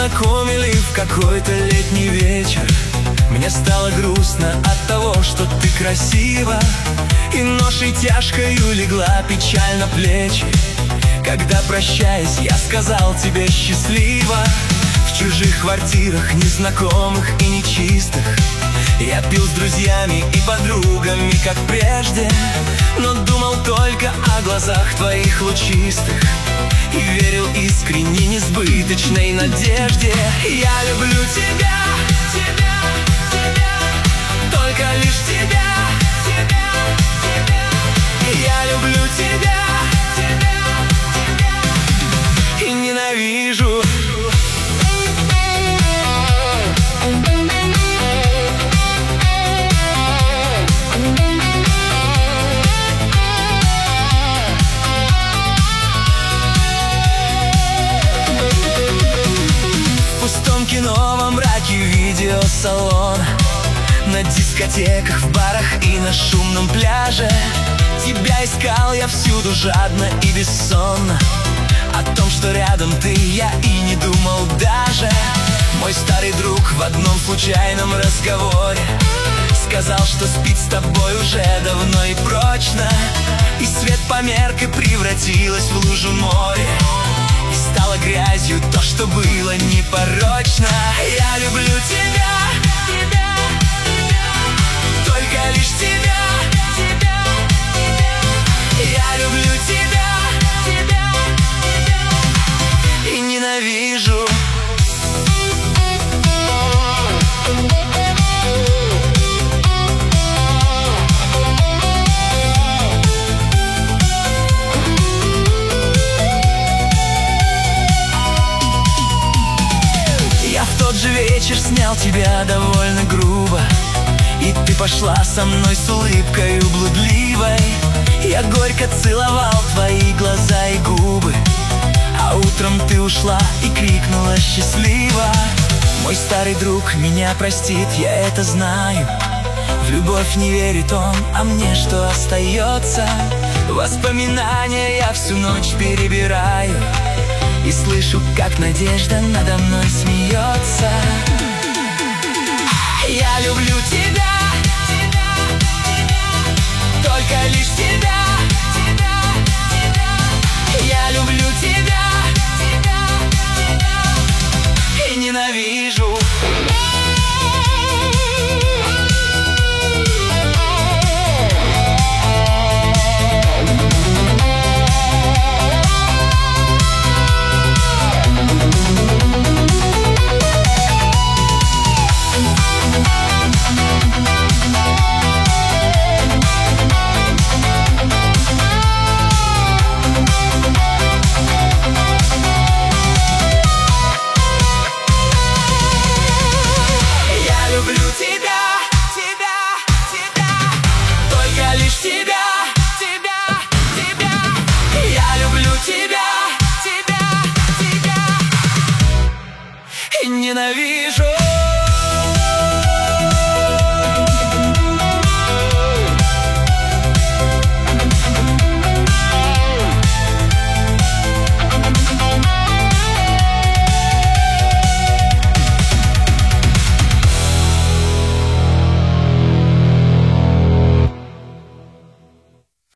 познакомили в какой-то летний вечер. Мне стало грустно от того, что ты красива, и ношей тяжкою легла печаль на плечи. Когда, прощаясь, я сказал тебе счастливо, в чужих квартирах, незнакомых и нечистых, я пил с друзьями и подругами, как прежде, но думал только о глазах твоих лучистых и верил искренне несбыточной надежде. Я люблю тебя, тебя, тебя, только лишь тебя, тебя, тебя. Я люблю тебя, тебя, тебя и ненавижу. Кино во мраке видеосалон, на дискотеках, в барах и на шумном пляже. Тебя искал я всюду жадно и бессонно. О том, что рядом ты, я и не думал даже. Мой старый друг в одном случайном разговоре сказал, что спит с тобой уже давно и прочно. И свет померк и превратилось в лужу море, и стало грязью то, что было непорочно. Я люблю тебя, тебя, тебя, только лишь тебя, тебя, тебя. Я люблю тебя, тебя, тебя и ненавижу. Тот же вечер снял тебя довольно грубо, и ты пошла со мной с улыбкой блудливой. Я горько целовал твои глаза и губы, а утром ты ушла и крикнула счастливо. Мой старый друг меня простит, я это знаю. В любовь не верит он, а мне что остается? Воспоминания я всю ночь перебираю и слышу, как надежда надо мной смеется. Я люблю тебя, тебя, тебя, только лишь тебя, тебя, тебя. Я люблю тебя.